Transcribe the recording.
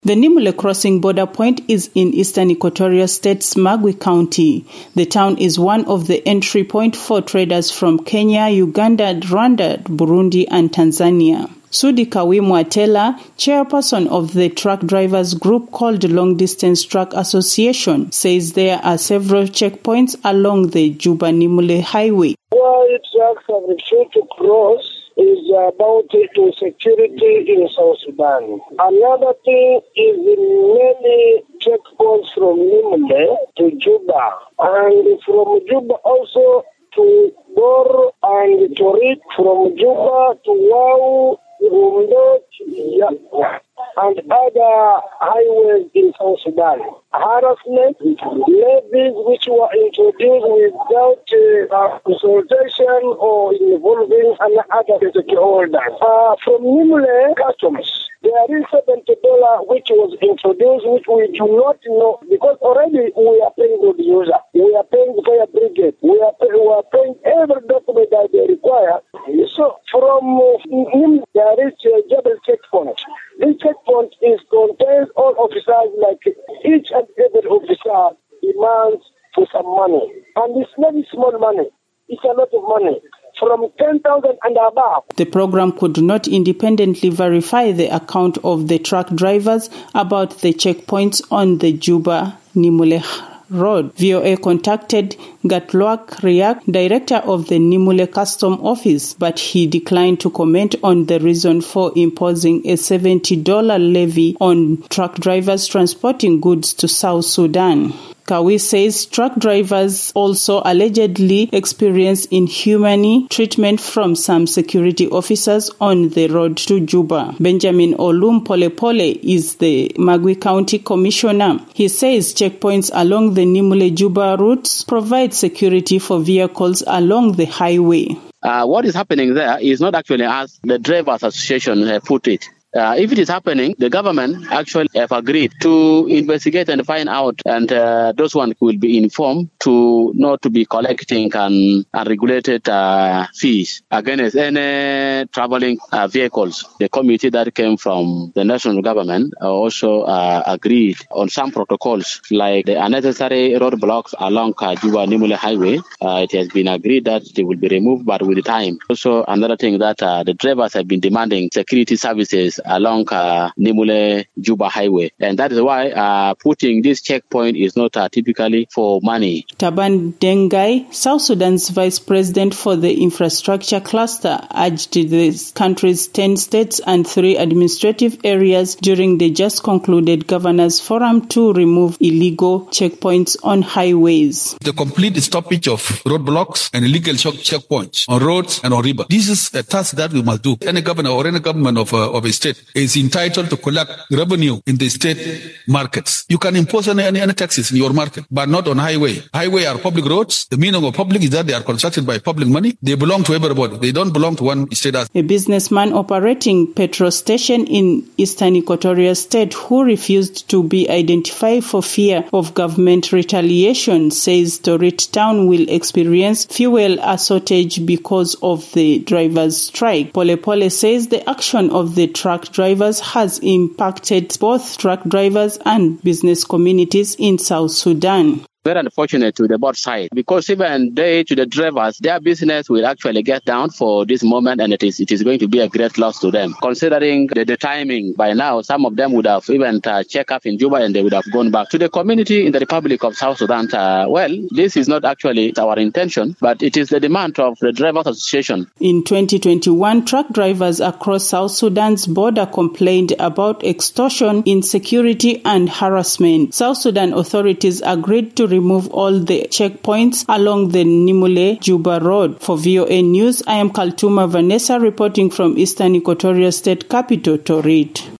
The Nimule Crossing border point is in eastern Equatorial State's Magwi County. The town is one of the entry points for traders from Kenya, Uganda, Rwanda, Burundi, and Tanzania. Sudi Kawimwatela, chairperson of the truck drivers group called Long Distance Truck Association, says there are several checkpoints along the Juba-Nimule highway. Why trucks have refused to cross is about to security in South Sudan. Another thing is many checkpoints from Nimule to Juba, and from Juba also to Bor and Torit, from Juba to Wau, Rumbek, and other highways in South Sudan. Harassment, levies which were introduced without consultation or involving other stakeholders. From Nimule Customs, there is $70 which was introduced, which we do not know, because already we are paying road user, we are paying fire brigade, we are paying every document that they require. So from Nimule, there is a double checkpoint. This checkpoint contains all officers, like each and every officer demands for some money. And it's not small money, it's a lot of money. From 10,000 and above. The program could not independently verify the account of the truck drivers about the checkpoints on the Juba-Nimule Road. VOA contacted Gatluak Riak, director of the Nimule Custom Office, but he declined to comment on the reason for imposing a $70 levy on truck drivers transporting goods to South Sudan. Kawi says truck drivers also allegedly experience inhumane treatment from some security officers on the road to Juba. Benjamin Olum Polepole is the Magwi County Commissioner. He says checkpoints along the Nimule-Juba routes provide security for vehicles along the highway. What is happening there is not actually as the Drivers Association put it. If it is happening, the government actually have agreed to investigate and find out, and those ones will be informed to not to be collecting unregulated fees against any traveling vehicles. The committee that came from the national government also agreed on some protocols, like the unnecessary roadblocks along Juba-Nimule highway. It has been agreed that they will be removed, but with time. Also, another thing that the drivers have been demanding security services along Nimule-Juba highway. And that is why putting this checkpoint is not typically for money. Taban Dengai, South Sudan's vice president for the infrastructure cluster, urged the country's 10 states and 3 administrative areas during the just concluded governors forum to remove illegal checkpoints on highways. The complete stoppage of roadblocks and illegal checkpoints on roads and on river. This is a task that we must do. Any governor or any government of a state is entitled to collect revenue in the state markets. You can impose any taxes in your market, but not on highway. Highway are public roads. The meaning of public is that they are constructed by public money. They belong to everybody. They don't belong to one state. A businessman operating petrol station in eastern Equatorial State who refused to be identified for fear of government retaliation says Torit Town will experience fuel shortage because of the drivers' strike. Polepole says the action of the truck drivers has impacted both truck drivers and business communities in South Sudan. Very unfortunate to the both sides, because even they, to the drivers, their business will actually get down for this moment, and it is going to be a great loss to them. Considering the timing, by now, some of them would have even checked up in Juba and they would have gone back. To the community in the Republic of South Sudan, this is not actually our intention, but it is the demand of the Drivers Association. In 2021, truck drivers across South Sudan's border complained about extortion, insecurity, and harassment. South Sudan authorities agreed to remove all the checkpoints along the Nimule-Juba road. For VOA News, I am Kaltuma Vanessa reporting from eastern Equatorial State capital, Torit.